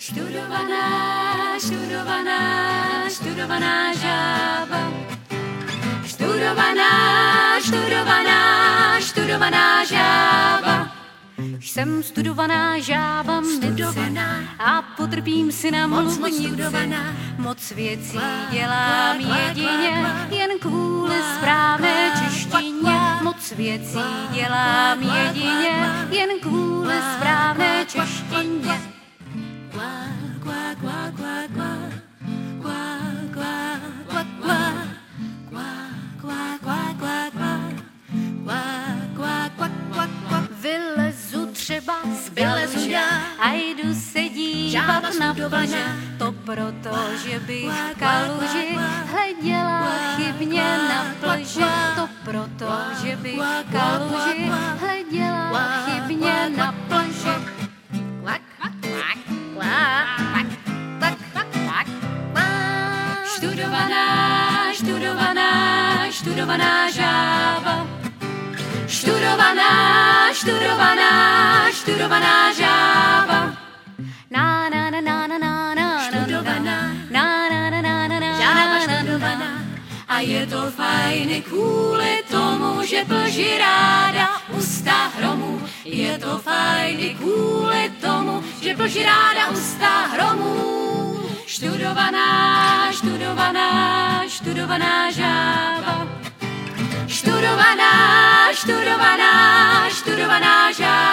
Študovaná žába. Študovaná žába. Jsem studovaná žába, a potrpím si na mluvnici. Moc věcí dělám jedině, jen kvůli správné češtině. Moc věcí dělám jedině, jen kvůli správné češtině. Vylezu třeba z bilezu a jdu se dívat na plaže. To proto, že bych kaluži hleděla chybně na plaži. To proto, že bych kaluži hleděla chybně na plaži. Študovaná žába. Študovaná žába. Na na na na na na na. Študovaná. Na na na na na na. Žába študovaná. A je to fajn kvůli tomu, že plži ráda ustá hromu. Je to fajn kvůli tomu, že plži ráda ustá hromu. Študovaná žába. Študovaná žába.